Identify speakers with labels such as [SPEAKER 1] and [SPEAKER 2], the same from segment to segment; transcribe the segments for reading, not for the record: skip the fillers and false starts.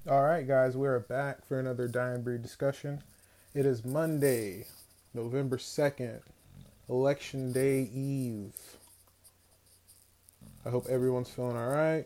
[SPEAKER 1] All right, guys, we are back for another Dying Breed discussion. It is Monday, November 2nd, Election Day Eve. I hope everyone's feeling all right.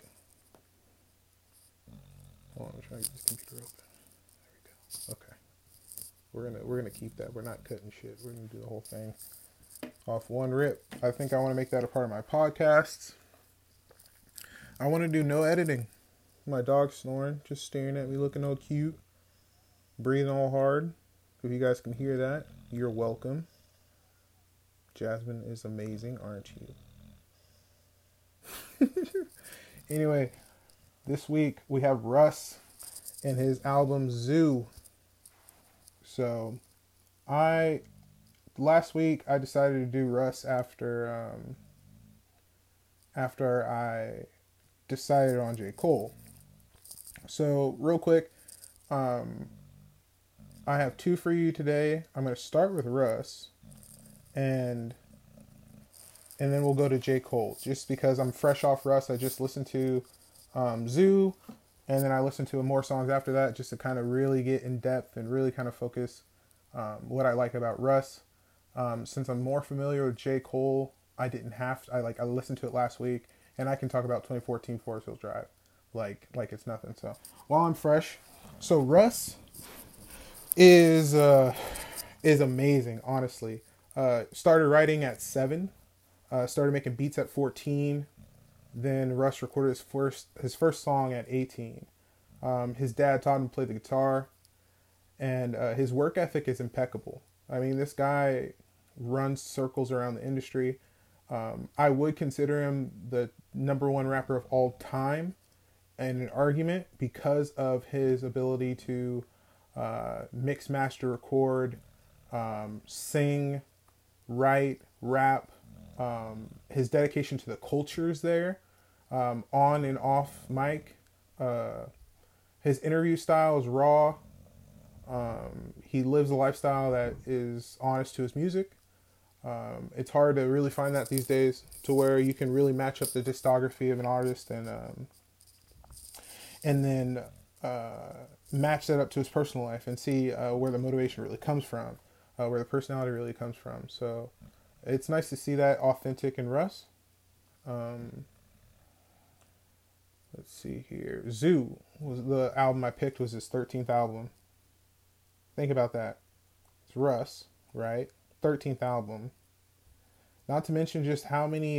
[SPEAKER 1] Hold on, I'm trying to get this computer open. There we go. Okay. We're gonna keep that. We're not cutting shit. We're gonna do the whole thing off one rip. I think I want to make that a part of my podcasts. I want to do no editing. My dog's snoring, just staring at me, looking all cute, breathing all hard. If you guys can hear that, you're welcome. Jasmine is amazing, aren't you? Anyway, this week we have Russ and his album Zoo. So, last week I decided to do Russ after I decided on J. Cole. So, real quick, I have two for you today. I'm going to start with Russ, and then we'll go to J. Cole, just because I'm fresh off Russ. I just listened to Zoo, and then I listened to more songs after that, just to kind of really get in depth and really kind of focus what I like about Russ. Since I'm more familiar with J. Cole, I listened to it last week, and I can talk about 2014 Forest Hills Drive like it's nothing. So while I'm fresh, so Russ is amazing, honestly. Started writing at 7, started making beats at 14. Then Russ recorded his first song at 18. His dad taught him to play the guitar, and his work ethic is impeccable. I mean, this guy runs circles around the industry. I would consider him the number one rapper of all time in an argument because of his ability to mix, master, record, sing, write, rap. His dedication to the cultures there, on and off mic. His interview style is raw. He lives a lifestyle that is honest to his music. It's hard to really find that these days, to where you can really match up the discography of an artist and then match that up to his personal life and see where the motivation really comes from, where the personality really comes from. So it's nice to see that authentic in Russ. Let's see here. Zoo was the album I picked, was his 13th album. Think about that. It's Russ, right? 13th album. Not to mention just how many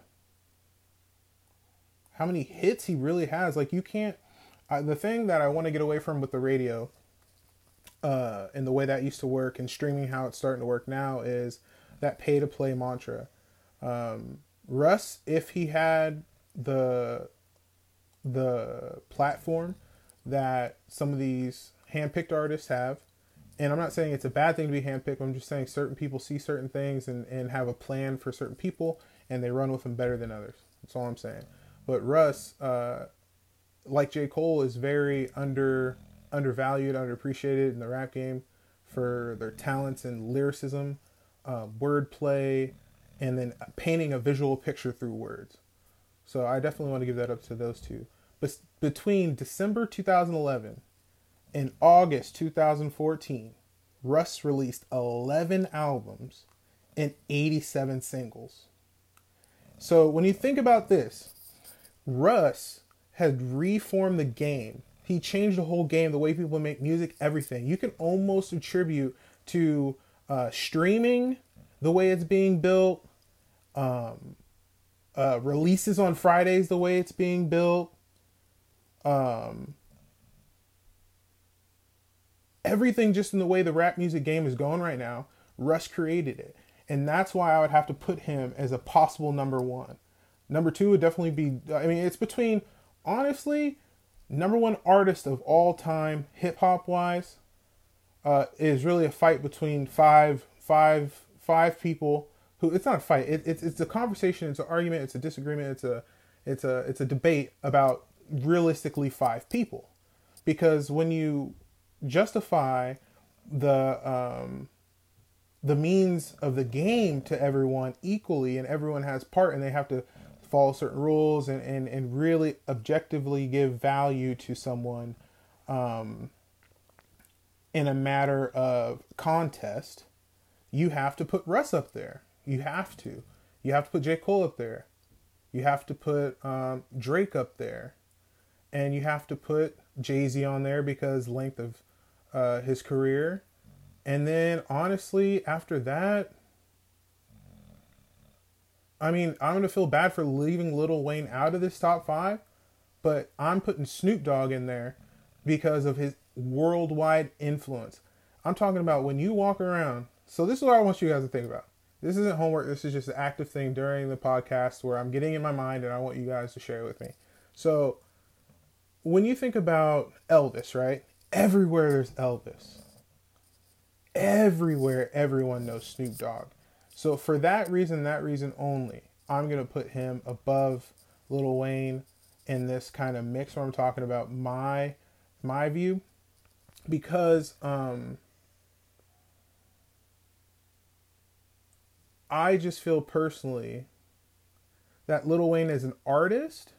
[SPEAKER 1] hits he really has. Like, you can't... the thing that I want to get away from with the radio, and the way that used to work, and streaming how it's starting to work now, is that pay-to-play mantra. Russ, if he had the platform that some of these hand-picked artists have, and I'm not saying it's a bad thing to be handpicked, I'm just saying certain people see certain things and have a plan for certain people, and they run with them better than others. That's all I'm saying. But Russ, like J. Cole, is very undervalued, underappreciated in the rap game for their talents and lyricism, wordplay, and then painting a visual picture through words. So I definitely want to give that up to those two. But between December 2011 in August 2014, Russ released 11 albums and 87 singles. So when you think about this, Russ had reformed the game. He changed the whole game, the way people make music, everything. You can almost attribute to streaming, the way it's being built, releases on Fridays, the way it's being built, everything just in the way the rap music game is going right now. Russ created it. And that's why I would have to put him as a possible number one. Number two would definitely be, I mean, it's between, honestly, number one artist of all time, hip hop wise, is really a fight between five people who, it's not a fight. It's a conversation. It's an argument. It's a disagreement. It's a debate about realistically 5 people, because when you justify the means of the game to everyone equally, and everyone has part, and they have to follow certain rules and really objectively give value to someone, in a matter of contest, you have to put Russ up there. You have to. You have to put J. Cole up there. You have to put Drake up there. And you have to put Jay-Z on there because length of his career. And then, honestly, after that, I mean, I'm going to feel bad for leaving Lil Wayne out of this top 5, but I'm putting Snoop Dogg in there because of his worldwide influence. I'm talking about when you walk around. So this is what I want you guys to think about. This isn't homework. This is just an active thing during the podcast where I'm getting in my mind and I want you guys to share with me. So when you think about Elvis, right? Everywhere there's Elvis. Everywhere, everyone knows Snoop Dogg. So for that reason only, I'm going to put him above Lil Wayne in this kind of mix where I'm talking about my view. Because I just feel personally that Lil Wayne as an artist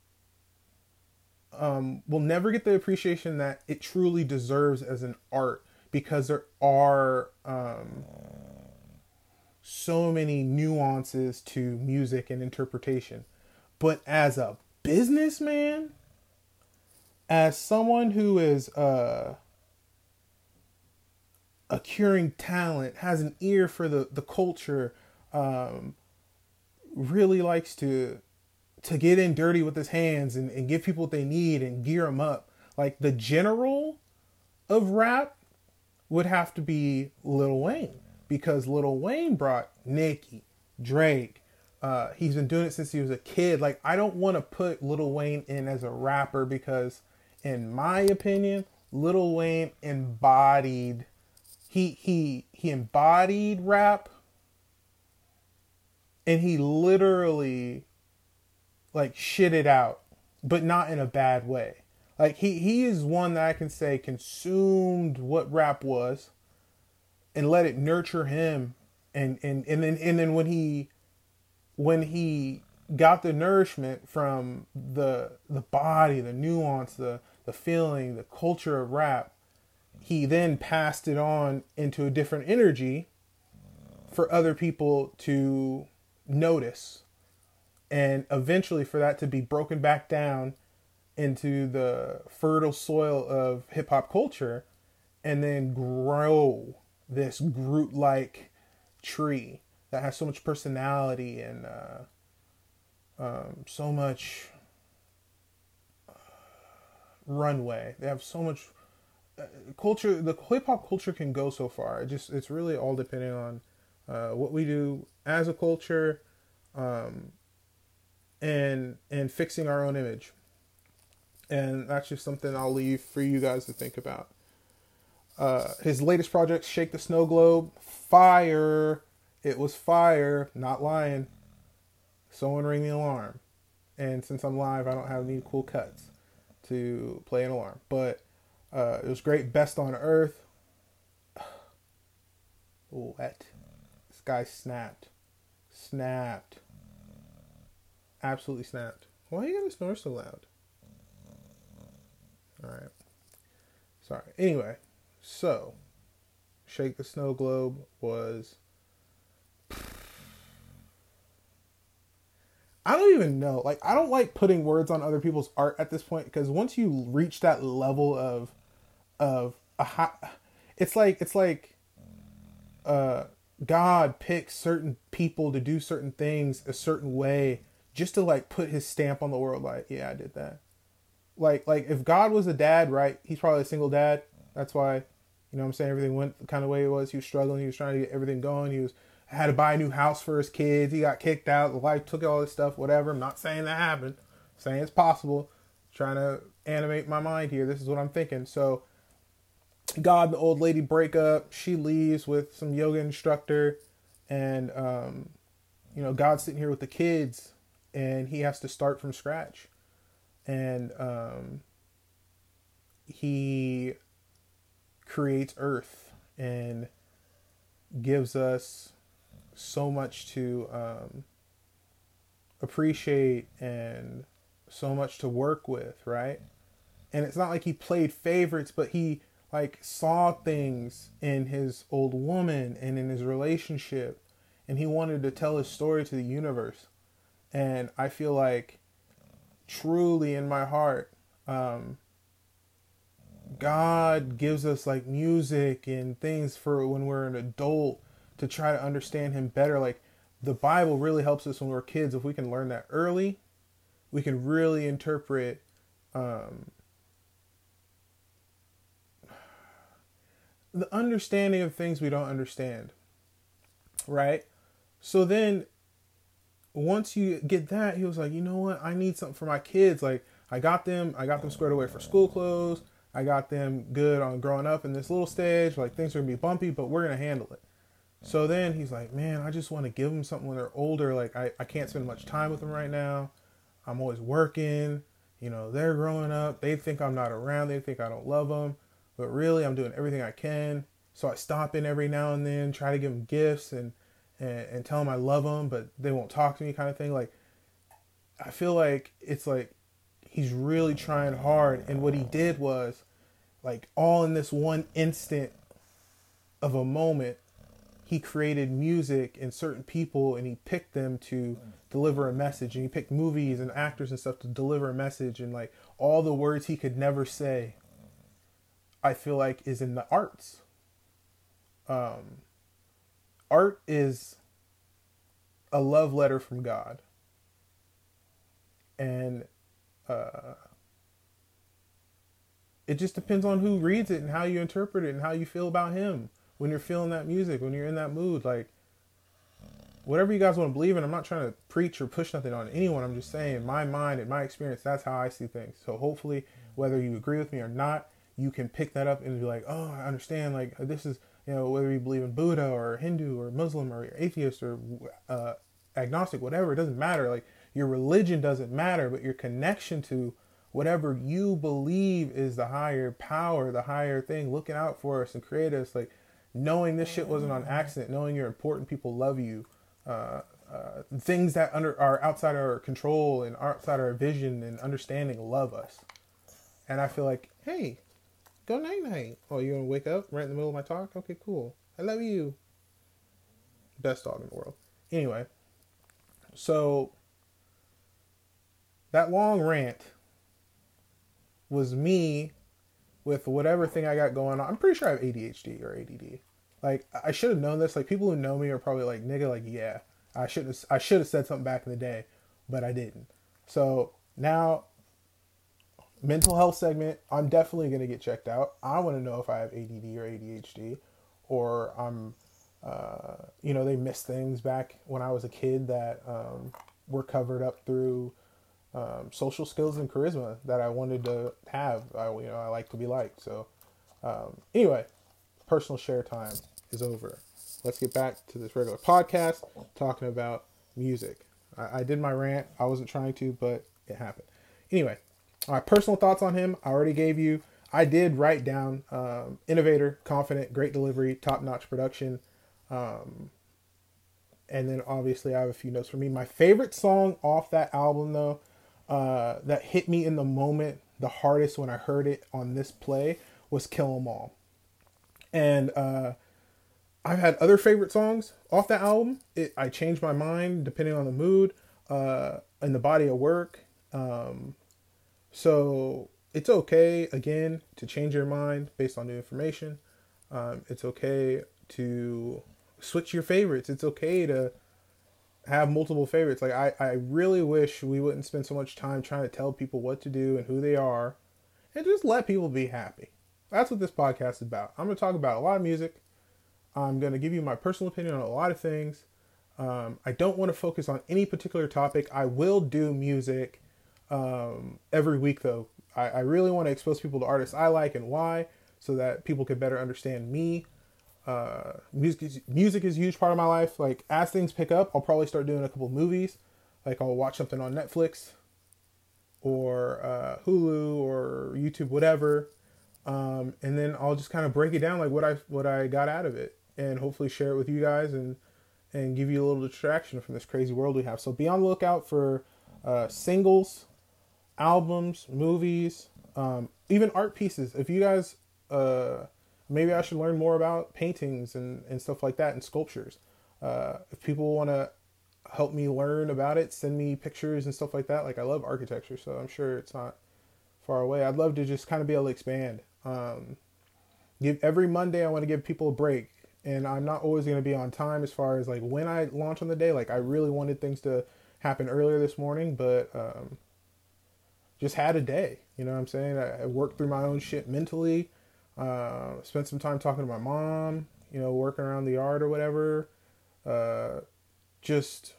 [SPEAKER 1] will never get the appreciation that it truly deserves as an art, because there are so many nuances to music and interpretation. But as a businessman, as someone who is accruing talent, has an ear for the culture, really likes to get in dirty with his hands and give people what they need and gear them up. Like, the general of rap would have to be Lil Wayne, because Lil Wayne brought Nicki, Drake. He's been doing it since he was a kid. Like, I don't want to put Lil Wayne in as a rapper because, in my opinion, Lil Wayne embodied, he embodied rap, and he literally like shit it out, but not in a bad way. Like, he is one that I can say consumed what rap was and let it nurture him, and then when he got the nourishment from the body, the nuance, the feeling, the culture of rap, he then passed it on into a different energy for other people to notice, and eventually for that to be broken back down into the fertile soil of hip-hop culture, and then grow this Groot-like tree that has so much personality and so much runway. They have so much culture. The hip-hop culture can go so far. It's really all depending on what we do as a culture, and fixing our own image. And that's just something I'll leave for you guys to think about. His latest project, Shake the Snow Globe, fire. It was fire, not lying. Someone ring the alarm. And since I'm live, I don't have any cool cuts to play an alarm. But it was great. Best on Earth. What? This guy snapped. Snapped. Absolutely snapped. Why are you gonna snore so loud? Alright. Sorry. Anyway, so Shake the Snow Globe was, I don't even know. Like, I don't like putting words on other people's art at this point, because once you reach that level of a high, it's like God picks certain people to do certain things a certain way just to like put his stamp on the world. Like, yeah, I did that. Like if God was a dad, right? He's probably a single dad. That's why, you know what I'm saying, everything went the kind of way it was. He was struggling. He was trying to get everything going. He had to buy a new house for his kids. He got kicked out. The wife took all this stuff, whatever. I'm not saying that happened. I'm saying it's possible. I'm trying to animate my mind here. This is what I'm thinking. So God and the old lady break up. She leaves with some yoga instructor. And, you know, God's sitting here with the kids. And he has to start from scratch. And he creates Earth and gives us so much to appreciate and so much to work with, right? And it's not like he played favorites, but he like saw things in his old woman and in his relationship, and he wanted to tell his story to the universe. And I feel like truly in my heart, God gives us like music and things for when we're an adult to try to understand him better. Like the Bible really helps us when we're kids. If we can learn that early, we can really interpret the understanding of things we don't understand, right? So then once you get that, he was like, you know what? I need something for my kids. Like I got them squared away for school clothes. I got them good on growing up in this little stage. Like things are gonna be bumpy, but we're gonna handle it. So then he's like, man, I just want to give them something when they're older. Like I can't spend much time with them right now. I'm always working. You know, they're growing up. They think I'm not around. They think I don't love them. But really, I'm doing everything I can. So I stop in every now and then, try to give them gifts and tell them I love them, but they won't talk to me kind of thing. Like, I feel like it's like he's really trying hard. And what he did was, like, all in this one instant of a moment, he created music and certain people, and he picked them to deliver a message. And he picked movies and actors and stuff to deliver a message. And, like, all the words he could never say, I feel like, is in the arts. Art is a love letter from God. And it just depends on who reads it and how you interpret it and how you feel about him when you're feeling that music, when you're in that mood. Like, whatever you guys want to believe in, I'm not trying to preach or push nothing on anyone. I'm just saying, my mind and my experience, that's how I see things. So hopefully, whether you agree with me or not, you can pick that up and be like, oh, I understand. Like, this is, you know, whether you believe in Buddha or Hindu or Muslim or atheist or agnostic, whatever, it doesn't matter. Like, your religion doesn't matter, but your connection to whatever you believe is the higher power, the higher thing looking out for us and create us, like, knowing this shit wasn't on accident, knowing you're important, people love you, things that are outside our control and outside our vision and understanding love us. And I feel like, hey, go night night. Oh, you gonna wake up right in the middle of my talk? Okay, cool. I love you. Best dog in the world. Anyway, so that long rant was me with whatever thing I got going on. I'm pretty sure I have ADHD or ADD. Like, I should have known this. Like, people who know me are probably like, nigga, like, yeah, I should have said something back in the day, but I didn't. So now, mental health segment, I'm definitely going to get checked out. I want to know if I have ADD or ADHD, or I'm, you know, they missed things back when I was a kid that were covered up through social skills and charisma that I wanted to have. I like to be liked. So anyway, personal share time is over. Let's get back to this regular podcast talking about music. I did my rant. I wasn't trying to, but it happened. Anyway, my personal thoughts on him, I already gave you. I did write down innovator, confident, great delivery, top-notch production. And then obviously I have a few notes for me. My favorite song off that album, though, that hit me in the moment the hardest when I heard it on this play was Kill 'Em All. And I've had other favorite songs off that album. I changed my mind depending on the mood and the body of work. So it's okay, again, to change your mind based on new information. It's okay to switch your favorites. It's okay to have multiple favorites. Like, I really wish we wouldn't spend so much time trying to tell people what to do and who they are, and just let people be happy. That's what this podcast is about. I'm going to talk about a lot of music. I'm going to give you my personal opinion on a lot of things. I don't want to focus on any particular topic. I will do music every week, though. I really want to expose people to artists I like and why, so that people can better understand me. Music is a huge part of my life. Like, as things pick up, I'll probably start doing a couple movies. Like, I'll watch something on Netflix or Hulu or YouTube, whatever. And then I'll just kind of break it down, like what I got out of it, and hopefully share it with you guys and give you a little distraction from this crazy world we have. So be on the lookout for singles, albums, movies, Even art pieces. If you guys, maybe I should learn more about paintings and stuff like that and sculptures. If people want to help me learn about it, send me pictures and stuff like that. Like I love architecture, so I'm sure it's not far away. I'd love to just kind of be able to expand. Give every Monday I want to give people a break, and I'm not always going to be on time as far as like when I launch on the day. Like I really wanted things to happen earlier this morning, but just had a day. You know what I'm saying? I worked through my own shit mentally. Spent some time talking to my mom. You know, working around the yard or whatever. Just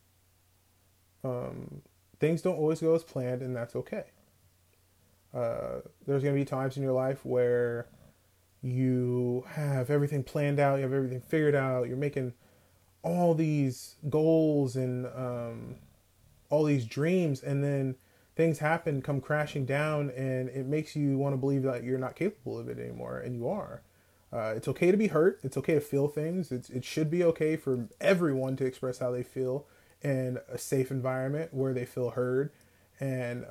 [SPEAKER 1] things don't always go as planned, and that's okay. There's going to be times in your life where you have everything planned out, you have everything figured out, you're making all these goals and all these dreams, and then things happen, come crashing down, and it makes you want to believe that you're not capable of it anymore, and you are. It's okay to be hurt. It's okay to feel things. It should be okay for everyone to express how they feel in a safe environment where they feel heard. And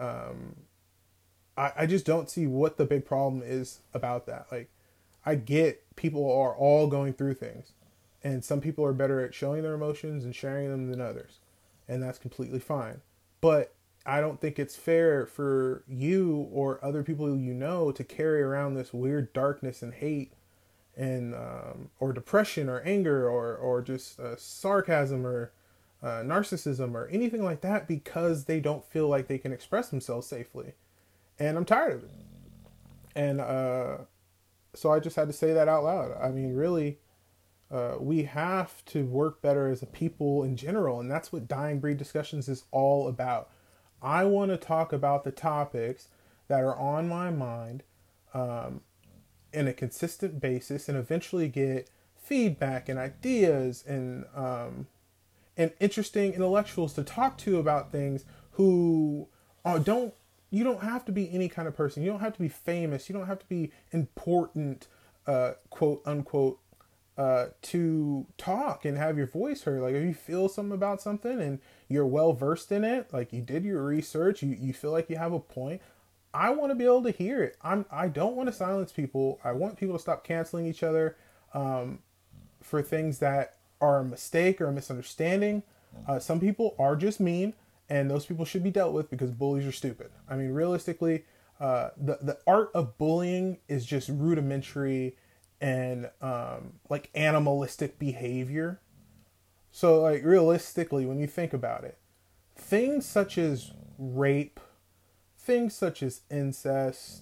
[SPEAKER 1] I just don't see what the big problem is about that. Like, I get people are all going through things, and some people are better at showing their emotions and sharing them than others, and that's completely fine. But I don't think it's fair for you or other people you know to carry around this weird darkness and hate and or depression or anger or just sarcasm or narcissism or anything like that because they don't feel like they can express themselves safely. And I'm tired of it. And so I just had to say that out loud. I mean, really, we have to work better as a people in general, and that's what Dying Breed Discussions is all about. I want to talk about the topics that are on my mind in a consistent basis, and eventually get feedback and ideas and interesting intellectuals to talk to about things who don't. You don't have to be any kind of person. You don't have to be famous. You don't have to be important, quote unquote, to talk and have your voice heard. Like if you feel something about something and you're well versed in it, like you did your research, you feel like you have a point. I want to be able to hear it. I don't want to silence people. I want people to stop canceling each other for things that are a mistake or a misunderstanding. Some people are just mean, and those people should be dealt with because bullies are stupid. I mean, realistically, the art of bullying is just rudimentary and like animalistic behavior. So like realistically, when you think about it, things such as rape, things such as incest,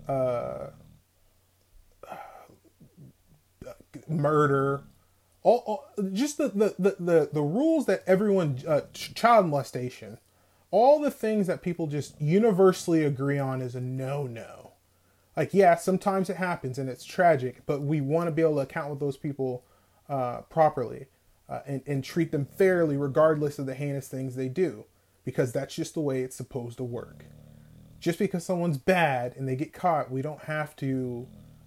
[SPEAKER 1] murder, all just the rules that everyone, child molestation, all the things that people just universally agree on is a no. Like, yeah, sometimes it happens and it's tragic, but we want to be able to account with those people properly and treat them fairly regardless of the heinous things they do, because that's just the way it's supposed to work. Just because someone's bad and they get caught, we don't have to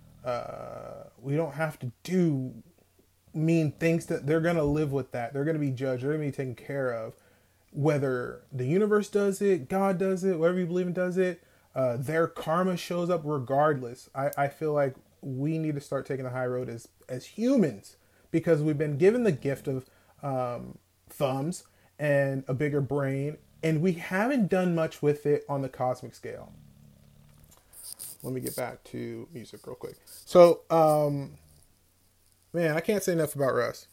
[SPEAKER 1] do mean things. That they're going to live with that. They're going to be judged. They're going to be taken care of. Whether the universe does it, God does it, whatever you believe in does it, their karma shows up regardless. I feel like we need to start taking the high road as humans, because we've been given the gift of thumbs and a bigger brain, and we haven't done much with it on the cosmic scale. Let me get back to music real quick. So, man, I can't say enough about Russ.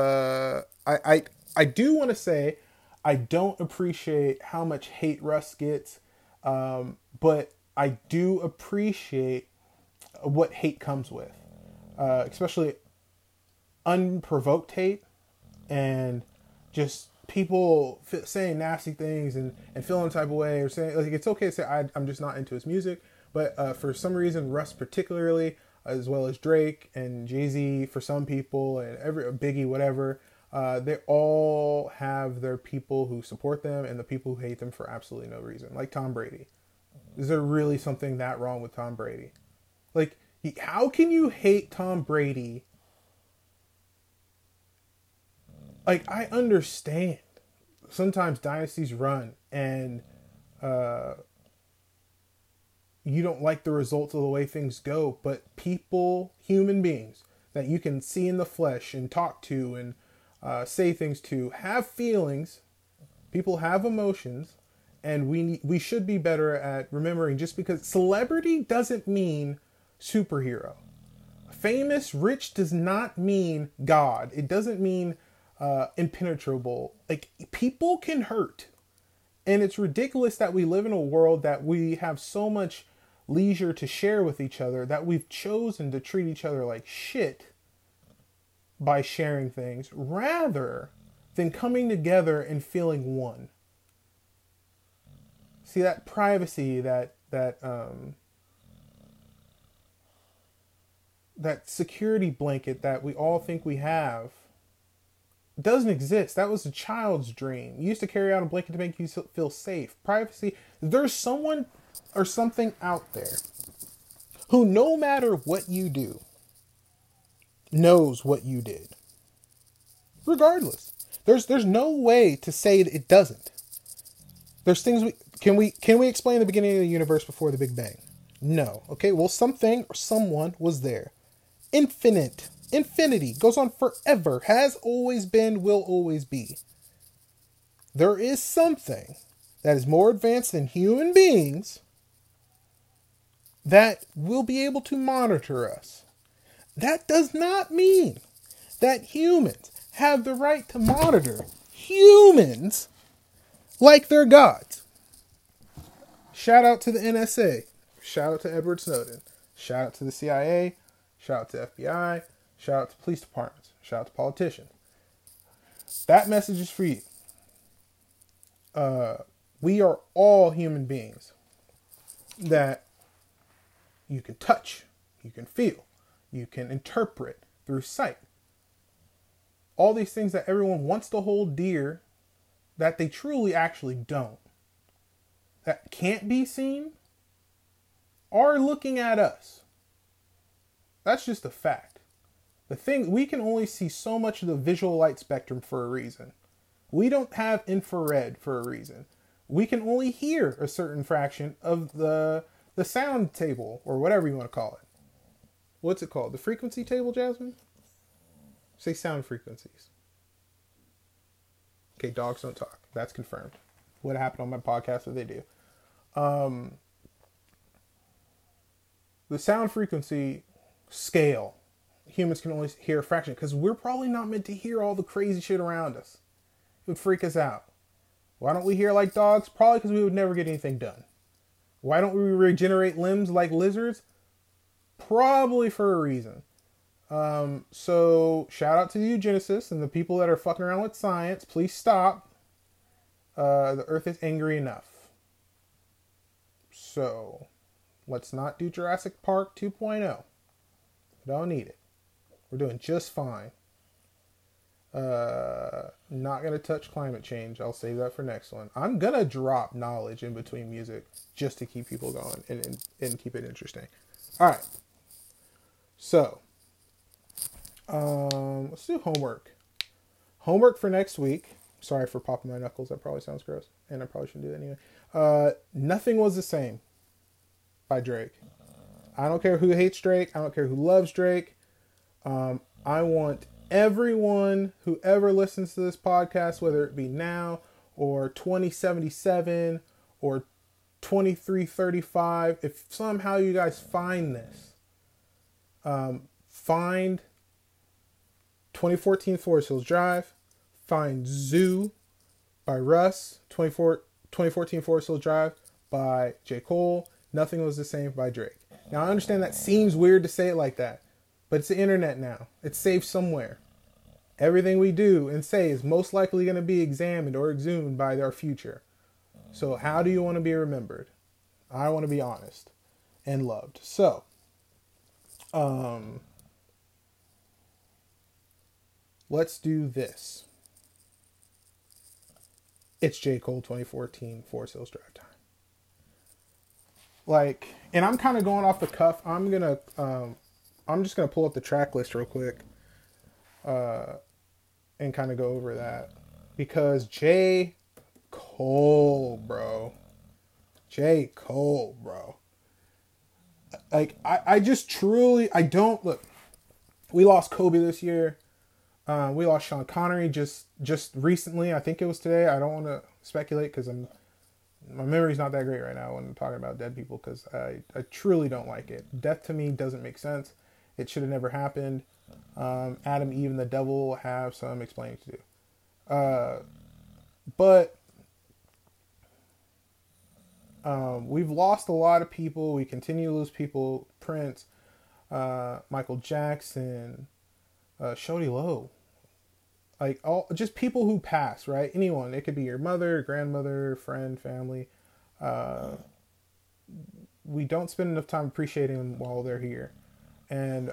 [SPEAKER 1] I do want to say I don't appreciate how much hate Russ gets, but I do appreciate what hate comes with, especially unprovoked hate and just people saying nasty things and feeling a type of way, or saying like it's okay to say I'm just not into his music, but for some reason Russ particularly, as well as Drake and Jay-Z for some people, and Biggie, whatever, they all have their people who support them and the people who hate them for absolutely no reason. Like Tom Brady. Is there really something that wrong with Tom Brady? Like, how can you hate Tom Brady? Like, I understand sometimes dynasties run and you don't like the results of the way things go, but people, human beings that you can see in the flesh and talk to and say things to, have feelings. People have emotions, and we should be better at remembering. Just because celebrity doesn't mean superhero, famous, rich does not mean God. It doesn't mean impenetrable. Like, people can hurt. And it's ridiculous that we live in a world that we have so much leisure to share with each other that we've chosen to treat each other like shit by sharing things rather than coming together and feeling one. See, that privacy, that security blanket that we all think we have doesn't exist. That was a child's dream. You used to carry out a blanket to make you feel safe. Privacy. There's someone or something out there who, no matter what you do, knows what you did. Regardless. There's no way to say that it doesn't. There's things can we explain the beginning of the universe before the Big Bang? No. Okay, well, something or someone was there. Infinity goes on forever, has always been, will always be. There is something that is more advanced than human beings that will be able to monitor us. That does not mean that humans have the right to monitor humans like they're gods. Shout out to the NSA. Shout out to Edward Snowden. Shout out to the CIA. Shout out to FBI. Shout out to police departments. Shout out to politicians. That message is for you. We are all human beings that you can touch, you can feel, you can interpret through sight. All these things that everyone wants to hold dear that they truly actually don't. That can't be seen are looking at us. That's just a fact. The thing, we can only see so much of the visual light spectrum for a reason. We don't have infrared for a reason. We can only hear a certain fraction of the sound table, or whatever you want to call it. What's it called? The frequency table, Jasmine? Say sound frequencies. Okay, dogs don't talk. That's confirmed. What happened on my podcast that they do. The sound frequency scale, humans can only hear a fraction because we're probably not meant to hear all the crazy shit around us. It would freak us out. Why don't we hear like dogs? Probably because we would never get anything done. Why don't we regenerate limbs like lizards? Probably for a reason. So shout out to the eugenicists and the people that are fucking around with science. Please stop. The earth is angry enough. So let's not do Jurassic Park 2.0. We don't need it. We're doing just fine. Not going to touch climate change. I'll save that for next one. I'm going to drop knowledge in between music just to keep people going and keep it interesting. All right. So, let's do homework. Homework for next week. Sorry for popping my knuckles. That probably sounds gross. And I probably shouldn't do that anyway. Nothing Was the Same by Drake. I don't care who hates Drake. I don't care who loves Drake. I want everyone who ever listens to this podcast, whether it be now or 2077 or 2335, if somehow you guys find this, find 2014 Forest Hills Drive, find Zoo by Russ, 2014 Forest Hills Drive by J. Cole, Nothing Was the Same by Drake. Now, I understand that seems weird to say it like that, but it's the internet now. It's saved somewhere. Everything we do and say is most likely going to be examined or exhumed by our future. So how do you want to be remembered? I want to be honest and loved. So, let's do this. It's J. Cole 2014 Forest Hills Drive time. Like, and I'm kind of going off the cuff. I'm just gonna pull up the track list real quick, and kind of go over that because J. Cole, bro. Like, I just truly, I don't, look, we lost Kobe this year. We lost Sean Connery just recently. I think it was today. I don't want to speculate because my memory's not that great right now when I'm talking about dead people, because I truly don't like it. Death to me doesn't make sense. It should have never happened. Adam, Eve, and the devil have some explaining to do. But we've lost a lot of people. We continue to lose people. Prince, Michael Jackson, Shody Lowe. Like, all just people who pass, right? Anyone. It could be your mother, grandmother, friend, family. We don't spend enough time appreciating them while they're here. And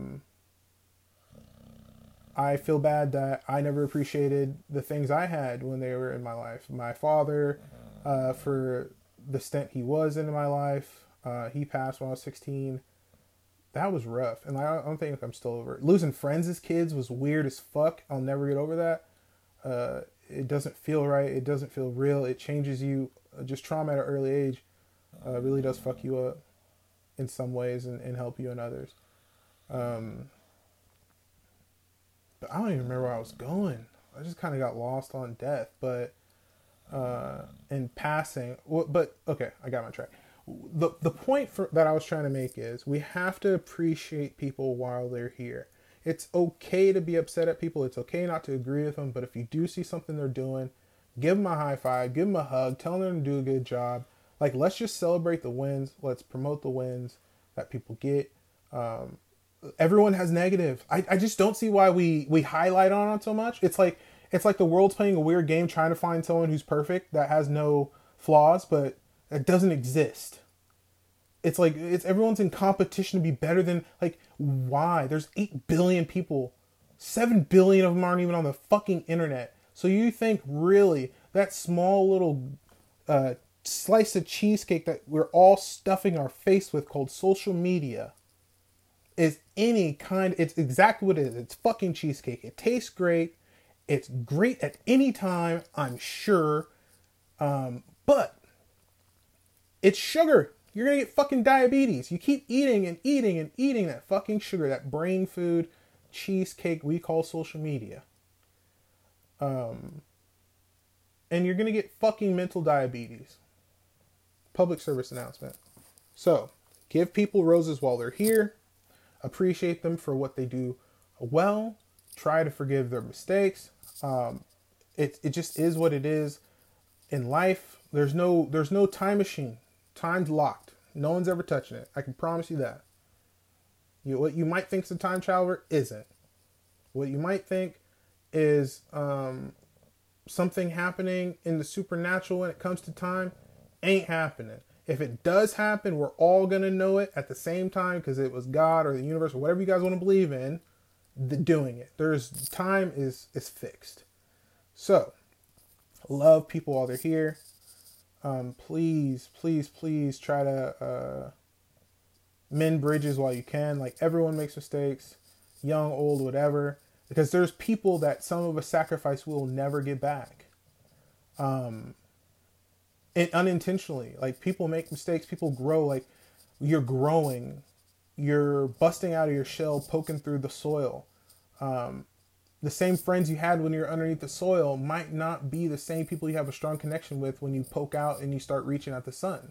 [SPEAKER 1] I feel bad that I never appreciated the things I had when they were in my life. My father, for the stint he was in my life, he passed when I was 16. That was rough, and I don't think I'm still over it. Losing friends as kids was weird as fuck. I'll never get over that. It doesn't feel right. It doesn't feel real. It changes you. Just trauma at an early age really does fuck you up in some ways and help you in others. But I don't even remember where I was going. I just kind of got lost on death, but in passing. But okay, I got my track. The point that I was trying to make is we have to appreciate people while they're here. It's okay to be upset at people. It's okay not to agree with them. But if you do see something they're doing, give them a high five, give them a hug, tell them to do a good job. Like, let's just celebrate the wins. Let's promote the wins that people get. Everyone has negative. I just don't see why we highlight on it so much. It's like the world's playing a weird game trying to find someone who's perfect, that has no flaws, but it doesn't exist. It's like everyone's in competition to be better than, like, why? There's 8 billion people. 7 billion of them aren't even on the fucking internet. So you think really that small little slice of cheesecake that we're all stuffing our face with called social media is any kind? It's exactly what it is. It's fucking cheesecake. It tastes great. It's great at any time, I'm sure. But it's sugar. You're going to get fucking diabetes. You keep eating and eating and eating that fucking sugar, that brain food cheesecake we call social media. And you're going to get fucking mental diabetes. Public service announcement. So, give people roses while they're here. Appreciate them for what they do well. Try to forgive their mistakes. It just is what it is in life. There's no time machine. Time's locked. No one's ever touching it. I can promise you that. What you might think is a time traveler isn't. What you might think is something happening in the supernatural when it comes to time ain't happening. If it does happen, we're all going to know it at the same time because it was God or the universe or whatever you guys want to believe in doing it. Time is fixed. So, love people while they're here. Please try to mend bridges while you can. Like, everyone makes mistakes, young, old, whatever. Because there's people that some of us sacrifice will never get back. And unintentionally. Like, people make mistakes, people grow. Like, you're growing. You're busting out of your shell, poking through the soil. The same friends you had when you're underneath the soil might not be the same people you have a strong connection with when you poke out and you start reaching at the sun.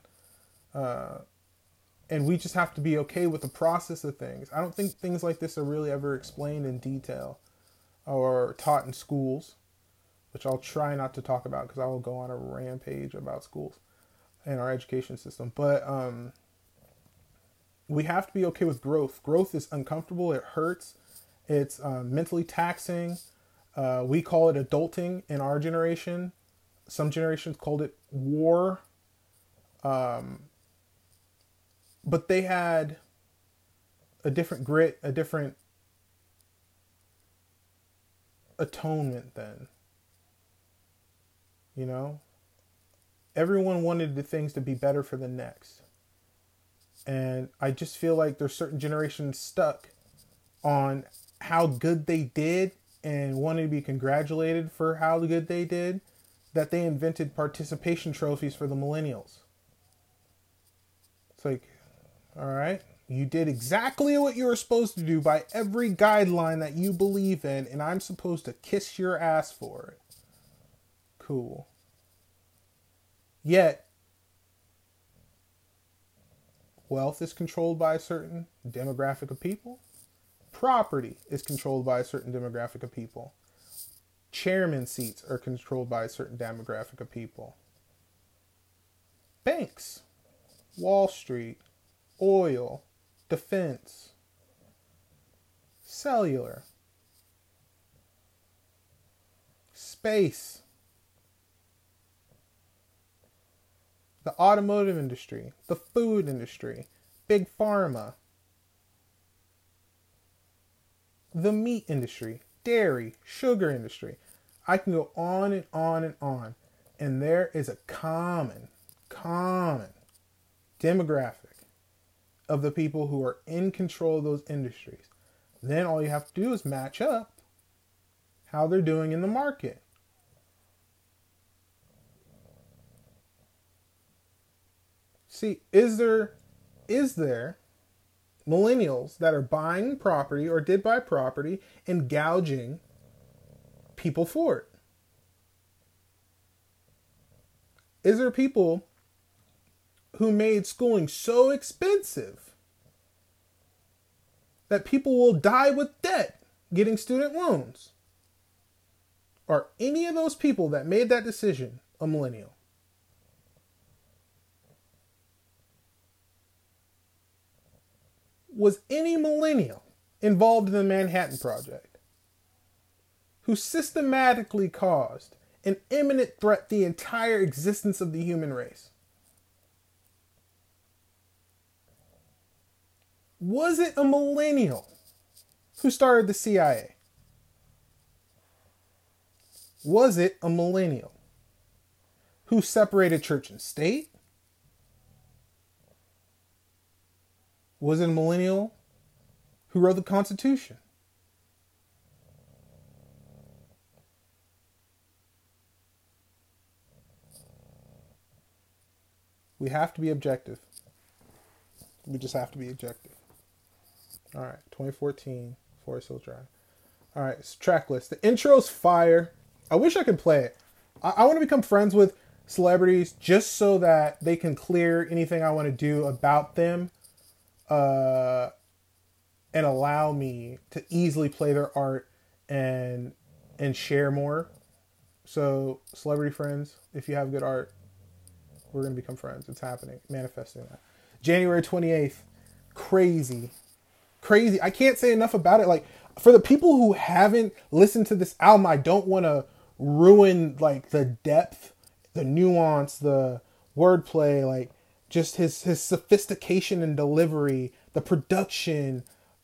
[SPEAKER 1] And we just have to be okay with the process of things. I don't think things like this are really ever explained in detail or taught in schools, which I'll try not to talk about because I will go on a rampage about schools and our education system. But we have to be okay with growth. Growth is uncomfortable. It hurts. It's mentally taxing. We call it adulting in our generation. Some generations called it war. But they had a different grit, a different atonement then. You know? Everyone wanted the things to be better for the next. And I just feel like there's certain generations stuck on how good they did and wanted to be congratulated for how good they did, that they invented participation trophies for the millennials. It's like, All right. You did exactly what you were supposed to do by every guideline that you believe in, and I'm supposed to kiss your ass for it. Cool. Yet, wealth is controlled by a certain demographic of people. Property is controlled by a certain demographic of people. Chairman seats are controlled by a certain demographic of people. Banks, Wall Street, oil, defense, cellular, space, the automotive industry, the food industry, big pharma, the meat industry, dairy, sugar industry. I can go on and on and on. And there is a common demographic of the people who are in control of those industries. Then all you have to do is match up how they're doing in the market. See, is there millennials that are buying property or did buy property and gouging people for it? Is there people who made schooling so expensive that people will die with debt getting student loans? Are any of those people that made that decision a millennial? Was any millennial involved in the Manhattan Project who systematically caused an imminent threat to the entire existence of the human race? Was it a millennial who started the CIA? Was it a millennial who separated church and state? Was it a millennial who wrote the Constitution? We have to be objective. We just have to be objective. All right, 2014, Forest Hill Drive. All right, it's track list. The intro's fire. I wish I could play it. I want to become friends with celebrities just so that they can clear anything I want to do about them, and allow me to easily play their art and share more. So, celebrity friends, if you have good art, we're going to become friends. It's happening. Manifesting that. January 28th. Crazy. I can't say enough about it. Like, for the people who haven't listened to this album, I don't want to ruin, like, the depth, the nuance, the wordplay, like, just his sophistication and delivery, the production,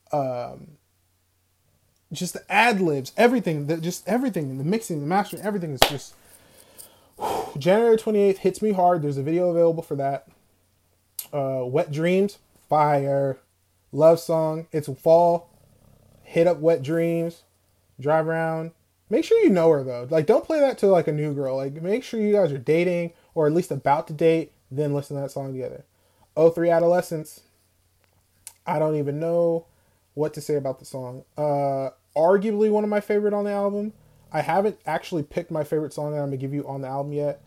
[SPEAKER 1] just the ad-libs, everything, the mixing, the mastering, everything is just... January 28th hits me hard. There's a video available for that. Wet Dreams, fire. Love song. It's fall. Hit up Wet Dreams. Drive around. Make sure you know her, though. Like, don't play that to, like, a new girl. Like, make sure you guys are dating, or at least about to date, then listen to that song together. '03 Adolescence. I don't even know what to say about the song. Arguably one of my favorite on the album. I haven't actually picked my favorite song that I'm going to give you on the album yet.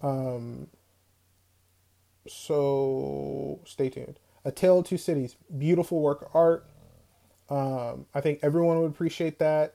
[SPEAKER 1] So stay tuned. A Tale of Two Cities. Beautiful work of art. I think everyone would appreciate that.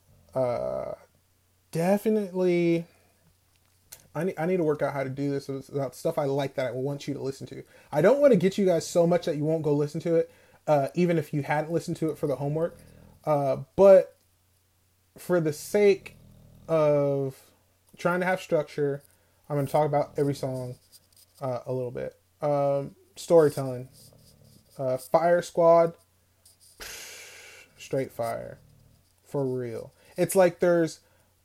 [SPEAKER 1] Definitely. I need to work out how to do this. It's about stuff I like that I want you to listen to. I don't want to get you guys so much that you won't go listen to it, even if you hadn't listened to it for the homework. But for the sake of trying to have structure, I'm going to talk about every song a little bit. Storytelling. Fire Squad. Straight fire. For real. It's like there's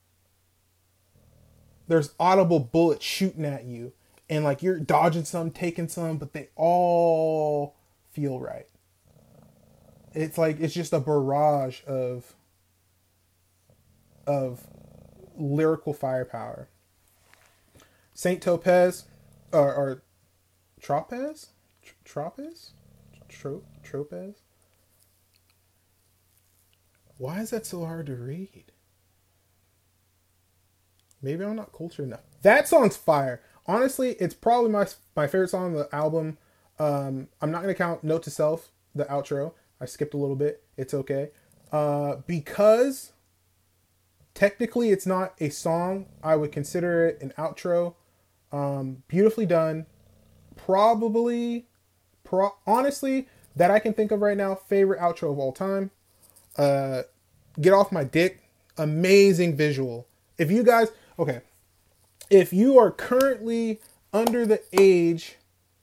[SPEAKER 1] audible bullets shooting at you, and like you're dodging some, taking some, but they all feel right. It's like it's just a barrage of lyrical firepower. Saint Tropez, or Tropez? Tropez? Why is that so hard to read? Maybe I'm not cultured enough. That song's fire. Honestly, it's probably my favorite song on the album. I'm not going to count Note to Self, the outro. I skipped a little bit. It's okay. Because technically it's not a song, I would consider it an outro. Beautifully done. Honestly, that I can think of right now, favorite outro of all time. Get Off My Dick. Amazing visual. If you guys, okay, if you are currently under the age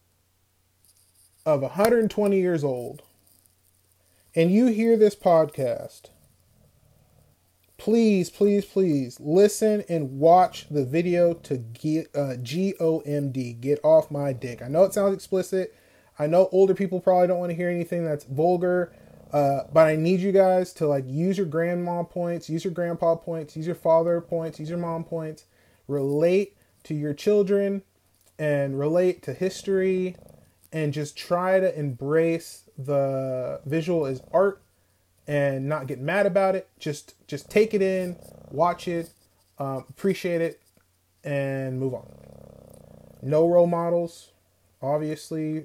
[SPEAKER 1] of 120 years old and you hear this podcast, please, please, please listen and watch the video to GOMD, Get Off My Dick. I know it sounds explicit. I know older people probably don't want to hear anything that's vulgar. But I need you guys to like use your grandma points, use your grandpa points, use your father points, use your mom points, relate to your children and relate to history and just try to embrace the visual as art and not get mad about it. Just take it in, watch it, appreciate it, and move on. No role models, obviously.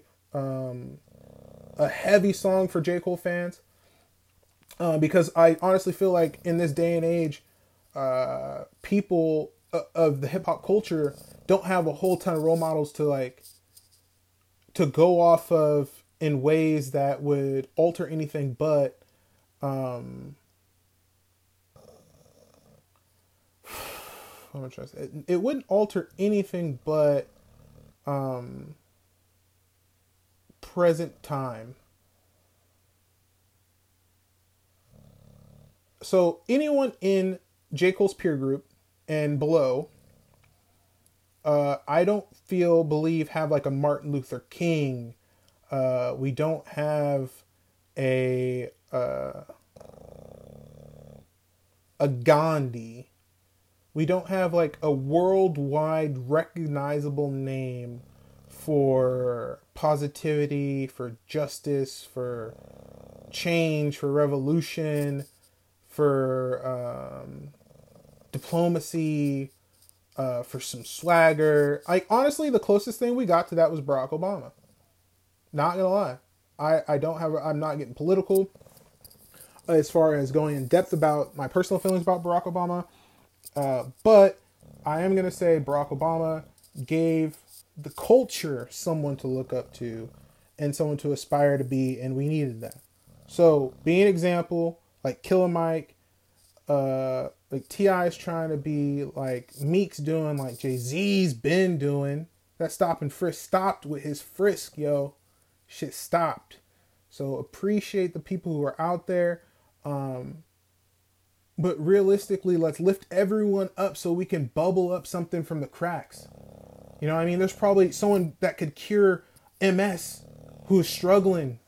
[SPEAKER 1] A heavy song for J. Cole fans, because I honestly feel like in this day and age, people of the hip hop culture don't have a whole ton of role models to go off of in ways that would alter anything but I'm trying to say, it wouldn't alter anything but present time. So anyone in J. Cole's peer group and below, I don't believe have like a Martin Luther King. We don't have a Gandhi. We don't have like a worldwide recognizable name for positivity, for justice, for change, for revolution, for diplomacy, for some swagger. Honestly, the closest thing we got to that was Barack Obama. Not gonna lie. I'm not getting political as far as going in depth about my personal feelings about Barack Obama. But I am gonna say Barack Obama gave the culture someone to look up to and someone to aspire to be, and we needed that. So be an example, like Killer Mike, like T.I. is trying to be, like Meek's doing, like Jay-Z's been doing. That stop and frisk stopped with his frisk, yo. Shit stopped. So appreciate the people who are out there. But realistically, let's lift everyone up so we can bubble up something from the cracks. You know what I mean? There's probably someone that could cure MS who's struggling,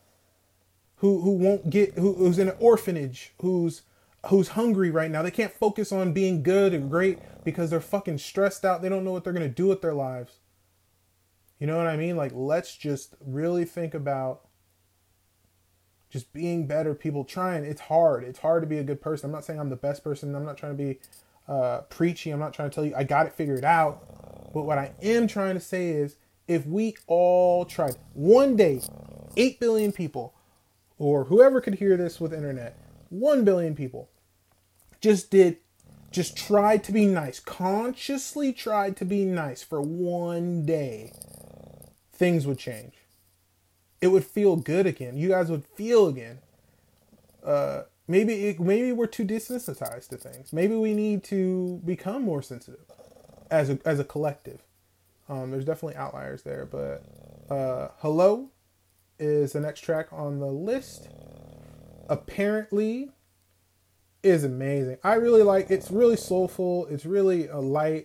[SPEAKER 1] who's in an orphanage, who's hungry right now. They can't focus on being good and great because they're fucking stressed out. They don't know what they're going to do with their lives. You know what I mean? Like, let's just really think about just being better people. Trying. It's hard. It's hard to be a good person. I'm not saying I'm the best person. I'm not trying to be preachy. I'm not trying to tell you I got it figured out. But what I am trying to say is, if we all tried one day, 8 billion people, or whoever could hear this with internet, 1 billion people, just tried to be nice, consciously tried to be nice for one day, things would change. It would feel good again. You guys would feel again. Maybe we're too desensitized to things. Maybe we need to become more sensitive as a collective. There's definitely outliers there, but Hello is the next track on the list. Apparently is amazing. I really like, it's really soulful. It's really a light.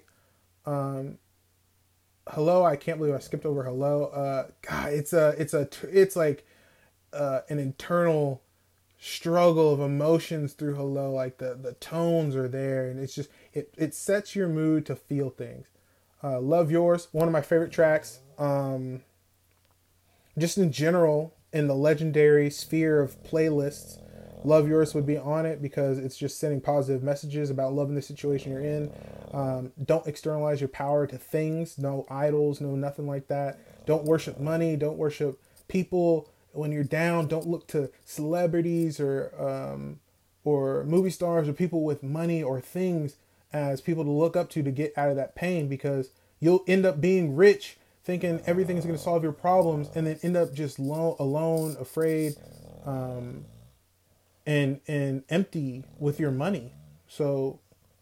[SPEAKER 1] Hello, I can't believe I skipped over Hello. God, it's like an internal struggle of emotions through Hello. Like the tones are there, and it's just it sets your mood to feel things. Love Yours, one of my favorite tracks. Just in general, in the legendary sphere of playlists, Love Yours would be on it because it's just sending positive messages about loving the situation you're in. Don't externalize your power to things. No idols, no nothing like that. Don't worship money. Don't worship people. When you're down, don't look to celebrities or movie stars or people with money or things as people to look up to get out of that pain, because you'll end up being rich thinking everything's going to solve your problems and then end up just alone, afraid, and empty with your money. So,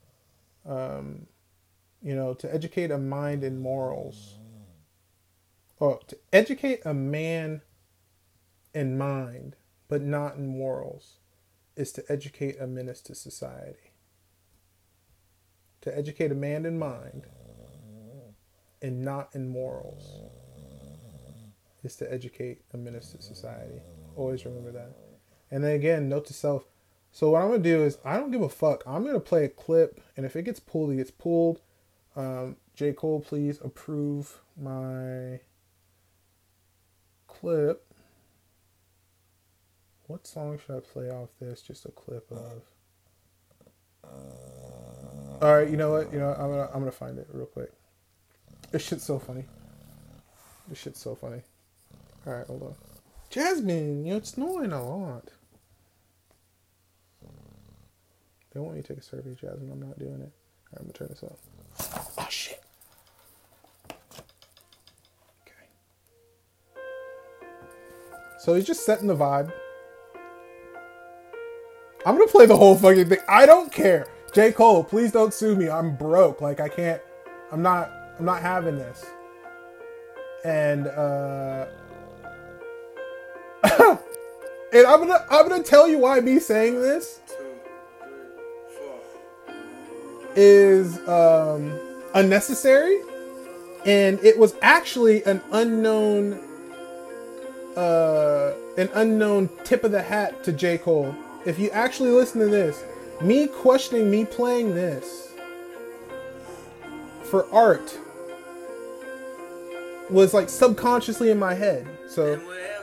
[SPEAKER 1] to educate a mind in morals, or to educate a man in mind, but not in morals, is to educate a menace to society. To educate a man in mind and not in morals is to educate a menace to society. Always remember that. And then again, note to self. So what I'm going to do is, I don't give a fuck. I'm going to play a clip, and if it gets pulled, it gets pulled. J. Cole, please approve my clip. What song should I play off this? Just a clip of. All right, you know what? I'm gonna find it real quick. This shit's so funny. All right, hold on. Jasmine, it's snowing a lot. They want me to take a survey, Jasmine. I'm not doing it. All right, I'm gonna turn this up. Oh shit. Okay. So he's just setting the vibe. I'm gonna play the whole fucking thing. I don't care. J. Cole, please don't sue me. I'm broke. Like, I can't. I'm not having this. And and I'm gonna tell you why me saying this is unnecessary, and it was actually an unknown tip of the hat to J. Cole. If you actually listen to this, me questioning me playing this for art was like subconsciously in my head. So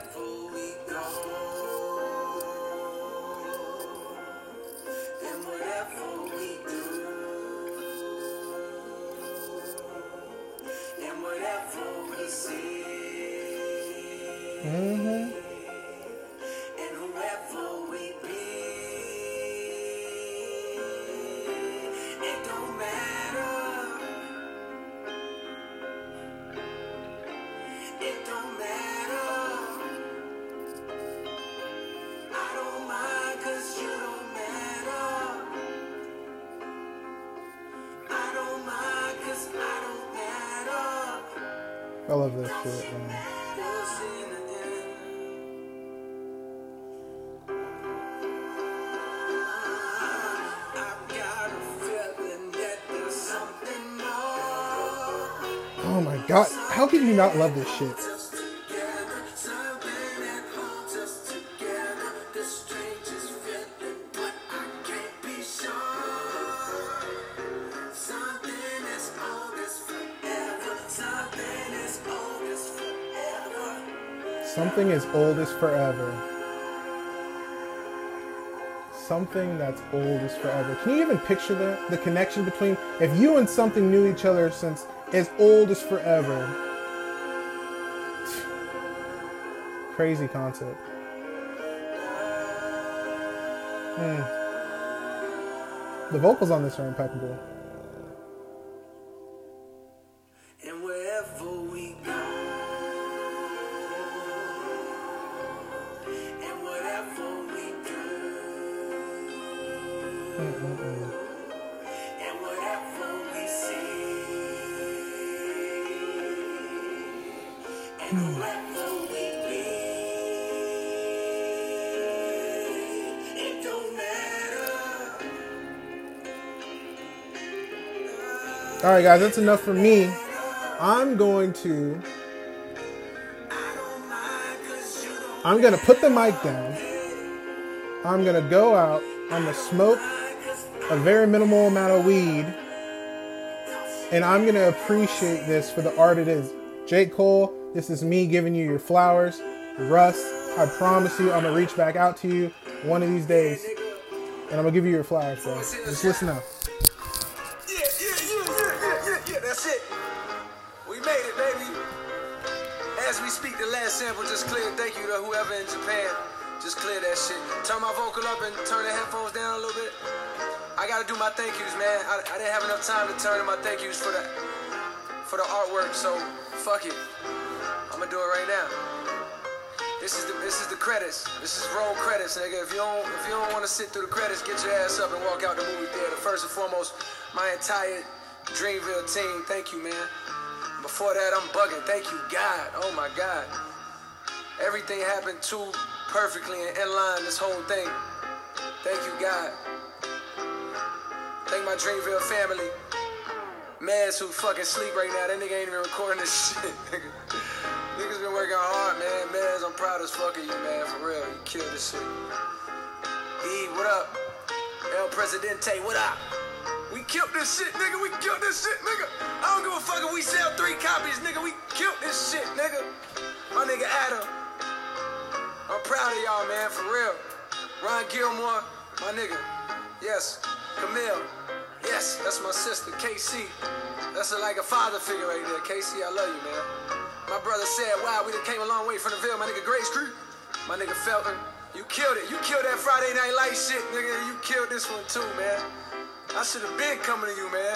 [SPEAKER 1] I love this shit, man. Oh my god, how can you not love this shit? Something as old as forever. Something that's old as forever. Can you even picture the connection between, if you and something knew each other since as old as forever? Crazy concept. The vocals on this are impeccable.
[SPEAKER 2] And wherever we go, and whatever we do, and whatever we see, and whoever we be, it don't matter.
[SPEAKER 1] All right, guys, that's enough for me. I'm going to put the mic down. I'm going to go out. I'm going to smoke a very minimal amount of weed. And I'm going to appreciate this for the art it is. J. Cole, this is me giving you your flowers. Russ, I promise you, I'm gonna reach back out to you one of these days, and I'm gonna give you your flowers, bro. Just listen up.
[SPEAKER 3] Yeah, that's it. We made it, baby. As we speak, the last sample just cleared. Thank you to whoever in Japan. Just clear that shit. Turn my vocal up and turn the headphones down a little bit. I gotta do my thank yous, man. I didn't have enough time to turn in my thank yous for the artwork, so fuck it. I'm gonna do it right now. This is the credits. This is roll credits, nigga. If you don't want to sit through the credits, get your ass up and walk out the movie theater. First and foremost, my entire Dreamville team, thank you, man. Before that, I'm bugging. Thank you, God. Oh my God. Everything happened too perfectly and in line, this whole thing. Thank you, God. Thank my Dreamville family. Maz who fucking sleep right now. That nigga ain't even recording this shit, nigga. Niggas been working hard, man. Maz, I'm proud as fuck of you, man. For real, you killed this shit. E, what up? El Presidente, what up? We killed this shit, nigga. We killed this shit, nigga. I don't give a fuck if we sell 3 copies, nigga. We killed this shit, nigga. My nigga Adam. I'm proud of y'all, man, for real. Ron Gilmore, my nigga. Yes. Camille. Yes, that's my sister, KC. That's like a father figure right there. KC, I love you, man. My brother said, wow, we done came a long way from the Ville. My nigga Grace Creek. My nigga Felton. You killed it. You killed that Friday Night Light shit, nigga. You killed this one too, man. I should have been coming to you, man.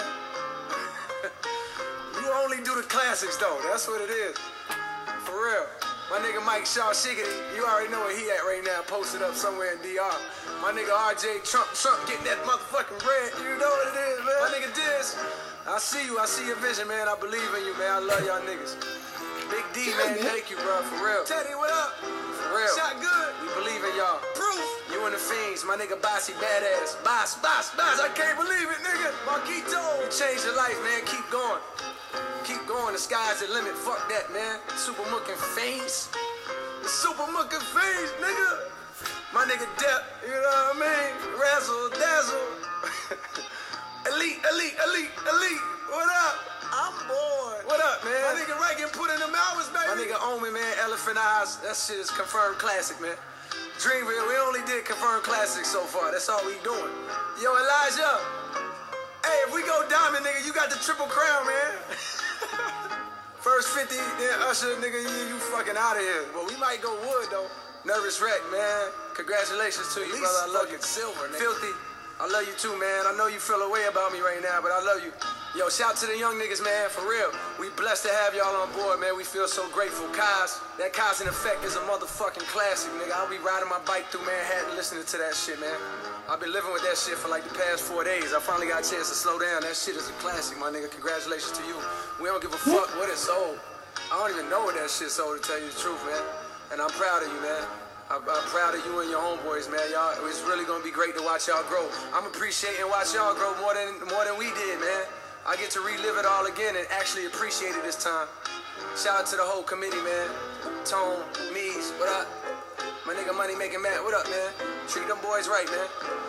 [SPEAKER 3] You only do the classics, though. That's what it is. For real. My nigga Mike Shaw Shiggity, you already know where he at right now, posted up somewhere in DR. My nigga RJ Trump getting that motherfucking bread. You know what it is, man. My nigga Diz, I see you. I see your vision, man. I believe in you, man. I love y'all niggas. Big D, man. Thank you, bro. For real. Teddy, what up? For real. Shot good. We believe in y'all. Proof. You and the Fiends. My nigga Bossy Badass. Boss. I can't believe it, nigga. Marquito. You changed your life, man. Keep going. Keep going, the sky's the limit. Fuck that, man. Super Mookin' Fiends. The Super Mookin' Fiends, nigga. My nigga Depp, you know what I mean? Razzle, dazzle. Elite. What up? I'm bored. What up, man? My nigga Reagan put in them hours, baby. My nigga Omen, man. Elephant Eyes. That shit is confirmed classic, man. Dreamville, we only did confirmed classics so far. That's all we doing. Yo, Elijah. Hey, if we go diamond, nigga, you got the triple crown, man. First 50, then Usher, nigga, you fucking out of here. Well, we might go wood, though. Nervous Wreck, man. Congratulations to you, brother. I love you. Silver, nigga. Filthy, I love you too, man. I know you feel a way about me right now, but I love you. Yo, shout to the young niggas, man, for real. We blessed to have y'all on board, man. We feel so grateful. That Cause and Effect is a motherfucking classic, nigga. I'll be riding my bike through Manhattan listening to that shit, man. I've been living with that shit for like the past 4 days. I finally got a chance to slow down. That shit is a classic, my nigga. Congratulations to you. We don't give a fuck what it sold. I don't even know what that shit sold, to tell you the truth, man. And I'm proud of you, man. I'm proud of you and your homeboys, man. Y'all, it's really gonna be great to watch y'all grow. I'm appreciating watch y'all grow more than we did, man. I get to relive it all again and actually appreciate it this time. Shout out to the whole committee, man. Tone, Mees, what up? My nigga Money Making Matt, what up, man? Treat them boys right, man.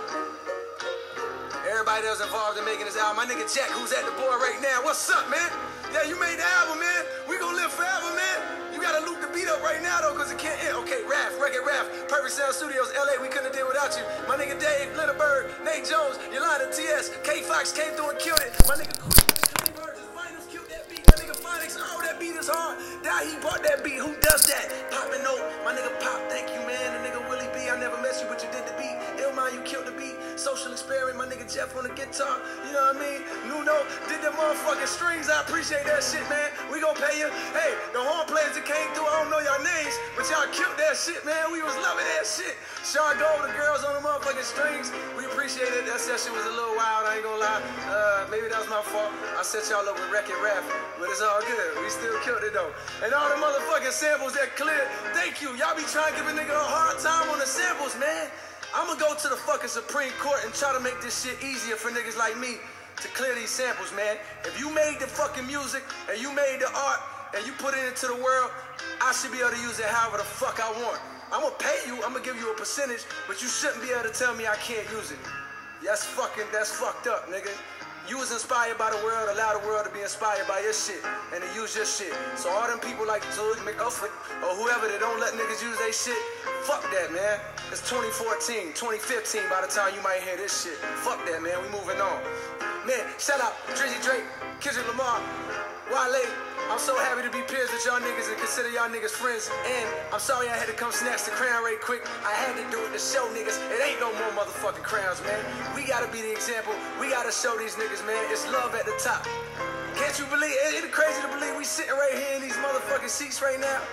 [SPEAKER 3] Everybody that was involved in making this album. My nigga Jack, who's at the board right now. What's up, man? Yeah, you made the album, man. We gonna live forever, man. You gotta loop the beat up right now, though, because it can't end. Okay, Record Raph, Perfect Sound Studios, LA, we couldn't have did without you. My nigga Dave, Littlebird, Nate Jones, Yolanda TS, K Fox came through and killed it. My nigga Finals killed that beat. My nigga Phonics, oh, that beat is hard. He bought that beat. Who does that? Poppin' Note, my nigga Pop, thank you, man. The nigga Willie B, I never met you, but you did the beat. Illmind, you killed the beat. Social Experiment, my nigga Jeff on the guitar. You know what I mean? Nuno did them motherfucking strings. I appreciate that shit, man. We gon' pay you. Hey, the horn players that came through, I don't know y'all names, but y'all killed that shit, man. We was loving that shit. Sean Gold, the girls on the motherfucking strings. We appreciate it. That session was a little wild, I ain't gonna lie. Maybe that was my fault. I set y'all up with Record Raph, but it's all good. We still killed it, though. And all the motherfucking samples that cleared, thank you. Y'all be trying to give a nigga a hard time on the samples, man. I'm gonna go to the fucking Supreme Court and try to make this shit easier for niggas like me to clear these samples, man. If you made the fucking music and you made the art and you put it into the world, I should be able to use it however the fuck I want. I'm gonna pay you, I'm gonna give you a percentage, but you shouldn't be able to tell me I can't use it. That's fucked up, nigga. You was inspired by the world, allow the world to be inspired by your shit and to use your shit. So all them people like George McUfford or whoever that don't let niggas use their shit, fuck that, man. It's 2014, 2015 by the time you might hear this shit. Fuck that, man. We moving on. Man, shout out Drizzy Drake, Kendrick Lamar, Wale. I'm so happy to be peers with y'all niggas and consider y'all niggas friends. And I'm sorry I had to come snatch the crown right quick. I had to do it to show niggas it ain't no more motherfucking crowns, man. We gotta be the example. We gotta show these niggas, man. It's love at the top. Can't you believe it? It's crazy to believe we sitting right here in these motherfucking seats right now.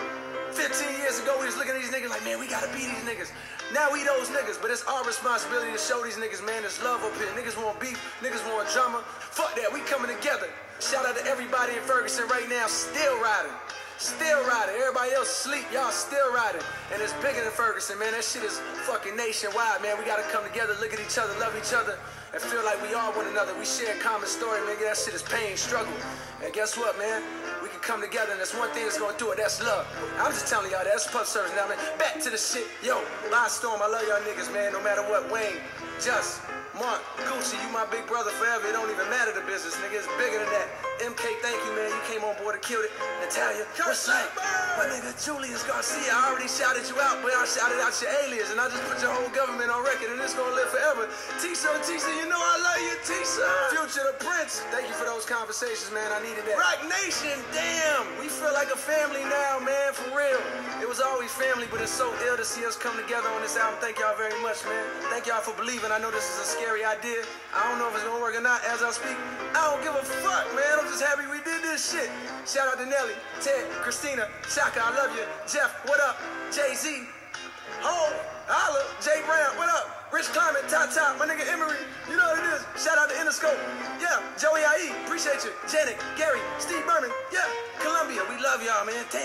[SPEAKER 3] 15 years ago, we was looking at these niggas like, man, we gotta be these niggas. Now we those niggas, but it's our responsibility to show these niggas, man, there's love up here. Niggas want beef, niggas want drama. Fuck that, we coming together. Shout out to everybody in Ferguson right now, still riding. Still riding. Everybody else sleep, y'all still riding. And it's bigger than Ferguson, man. That shit is fucking nationwide, man. We gotta come together, look at each other, love each other, and feel like we are one another. We share a common story, man. That shit is pain, struggle. And guess what, man? We can come together, and there's one thing that's gonna do it, that's love. I'm just telling y'all that. That's Puff Service now, man. Back to the shit. Yo, Mindstorm, I love y'all niggas, man. No matter what, Wayne, Just, Mark, Gucci, you my big brother forever. It don't even matter the business, nigga. It's bigger than that. MK, thank you, man. You came on board and killed it. Natalia, what's up? My nigga Julius Garcia, I already shouted you out, but I shouted out your alias, and I just put your whole government on record, and it's gonna live forever. Tisa, you know I love you, Tisa. Future the Prince, thank you for those conversations, man. I needed that. Rock Nation, damn. We feel like a family now, man, for real. It was always family, but it's so ill to see us come together on this album. Thank y'all very much, man. Thank y'all for believing. I know this is a scary idea. I don't know if it's gonna work or not as I speak. I don't give a fuck, man. I'm just happy we did this shit. Shout out to Nelly, Ted, Christina, Shaka, I love you. Jeff, what up? Jay-Z, Ho, Holla, Jay Brown, what up? Rich Climate, Top, my nigga Emery, you know what it is. Shout out to Interscope. Yeah, Joey IE, appreciate you. Janet, Gary, Steve Berman, yeah. Columbia, we love y'all, man. Damn.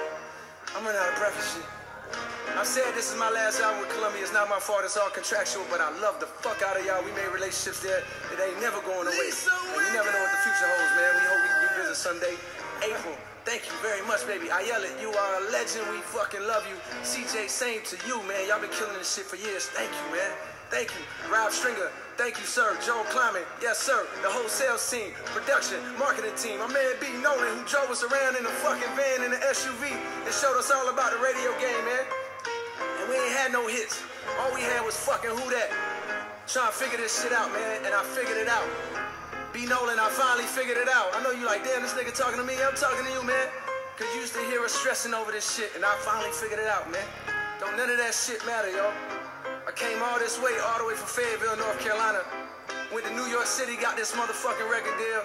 [SPEAKER 3] I'm running out of breath and shit. I've said this is my last album with Columbia. It's not my fault. It's all contractual, but I love the fuck out of y'all. We made relationships there. It ain't never going away. And you never know what the future holds, man. We hope we can do business Sunday. April, thank you very much, baby. Ayala, you are a legend. We fucking love you. CJ, same to you, man. Y'all been killing this shit for years. Thank you, man. Thank you. Rob Stringer, thank you, sir. Joel Climate, yes, sir. The whole sales team, production, marketing team. My man B. Nolan, who drove us around in a fucking van in the SUV and showed us all about the radio game, man. And we ain't had no hits. All we had was fucking Who Dat. Trying to figure this shit out, man. And I figured it out. B. Nolan, I finally figured it out. I know you like, damn, this nigga talking to me. I'm talking to you, man. Cause you used to hear us stressing over this shit. And I finally figured it out, man. Don't none of that shit matter, yo. I came all this way, all the way from Fayetteville, North Carolina. Went to New York City, got this motherfucking record deal.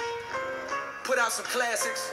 [SPEAKER 3] Put out some classics.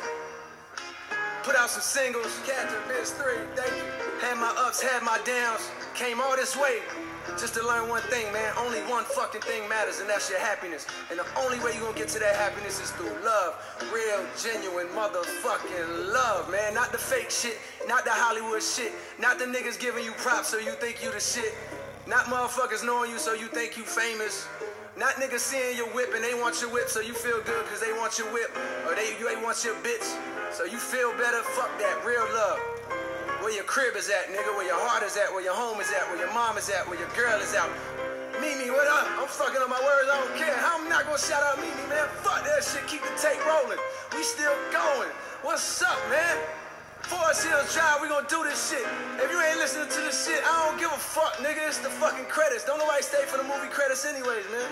[SPEAKER 3] Put out some singles. Catherine, Biz 3, thank you. Had my ups, had my downs. Came all this way just to learn one thing, man. Only one fucking thing matters, and that's your happiness. And the only way you're gonna get to that happiness is through love. Real, genuine motherfucking love, man. Not the fake shit, not the Hollywood shit, not the niggas giving you props so you think you the shit. Not motherfuckers knowing you so you think you famous. Not niggas seeing your whip and they want your whip so you feel good cause they want your whip. Or they want your bitch so you feel better. Fuck that, real love. Where your crib is at, nigga. Where your heart is at, where your home is at, where your mom is at, where your girl is at. Mimi, what up? I'm fucking up my words, I don't care. How I'm not gonna shout out Mimi, man? Fuck that shit, keep the tape rolling. We still going. What's up, man? Forest Hills Drive, we gonna do this shit. If you ain't listening to this shit, I don't give a fuck, nigga. It's the fucking credits. Don't nobody stay for the movie credits anyways, man.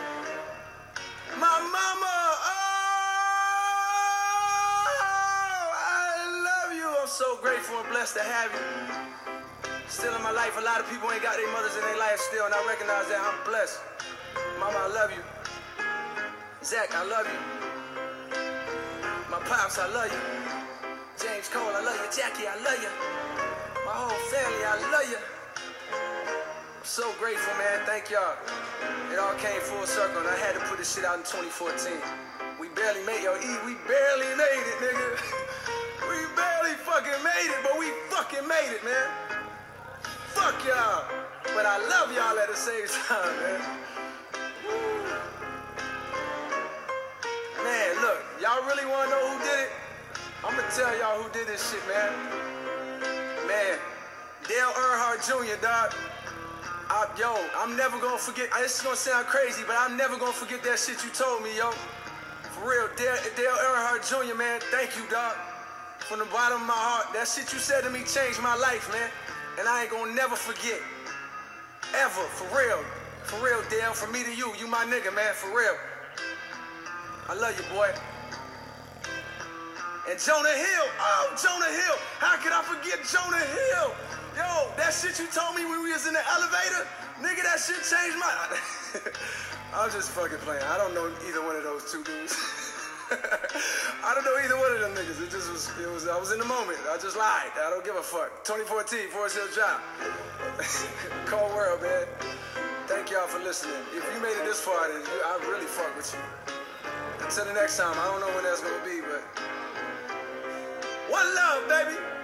[SPEAKER 3] My mama, I love you. I'm so grateful and blessed to have you. Still in my life, a lot of people ain't got their mothers in their life still, and I recognize that. I'm blessed. Mama, I love you. Zach, I love you. My pops, I love you. James Cole, I love you. Jackie, I love you. My whole family, I love you. I'm so grateful, man. Thank y'all. It all came full circle, and I had to put this shit out in 2014. We barely made it, we barely made it, nigga. We barely fucking made it, but we fucking made it, man. Fuck y'all. But I love y'all at the same time, man. Woo. Man, look, y'all really wanna know who did it? I'm gonna tell y'all who did this shit, man. Man, Dale Earnhardt Jr., dog. I I'm never gonna forget. This is gonna sound crazy, but I'm never gonna forget that shit you told me, yo. For real, Dale Earnhardt Jr., man, thank you, dog. From the bottom of my heart, that shit you said to me changed my life, man. And I ain't gonna never forget. Ever, for real. For real, Dale, from me to you my nigga, man, for real. I love you, boy. And Jonah Hill, Jonah Hill. How could I forget Jonah Hill? Yo, that shit you told me when we was in the elevator, nigga, that shit changed my... I'm just fucking playing. I don't know either one of those two dudes. I don't know either one of them niggas. I was in the moment. I just lied. I don't give a fuck. 2014, Forest Hill Drive. Cold world, man. Thank y'all for listening. If you made it this far, then I really fuck with you. Until the next time, I don't know when that's gonna be, but one love, baby.